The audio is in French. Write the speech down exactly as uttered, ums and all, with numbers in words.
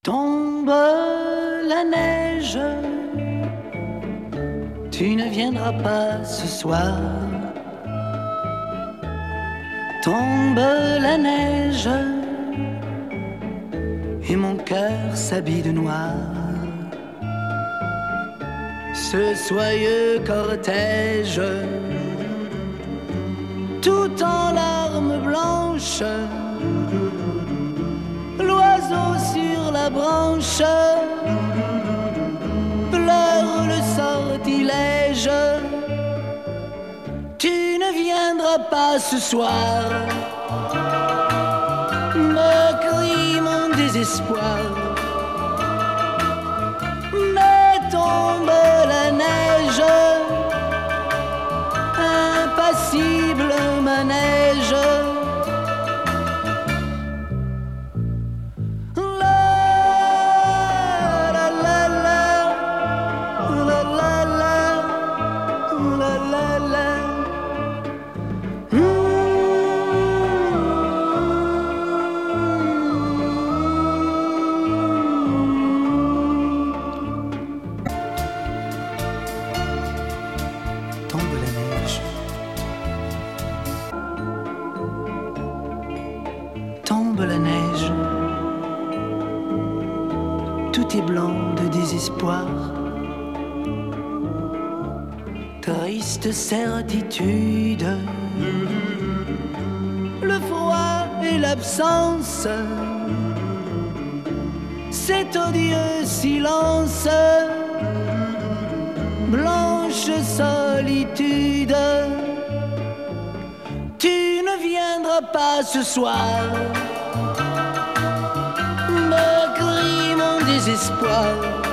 Tombe la neige, tu ne viendras pas ce soir. Tombe la neige, et mon cœur s'habille de noir. Ce soyeux cortège, tout en larmes blanches, l'oiseau sur la branche pleure le sortilège. Tu ne viendras pas ce soir, me crie mon désespoir. Mais tombe la neige, impassible manège. Tombe la neige, tombe la neige, tout est blanc de désespoir. Triste certitude, le froid et l'absence, cet odieux silence, blanche solitude. Tu ne viendras pas ce soir, me crie mon désespoir.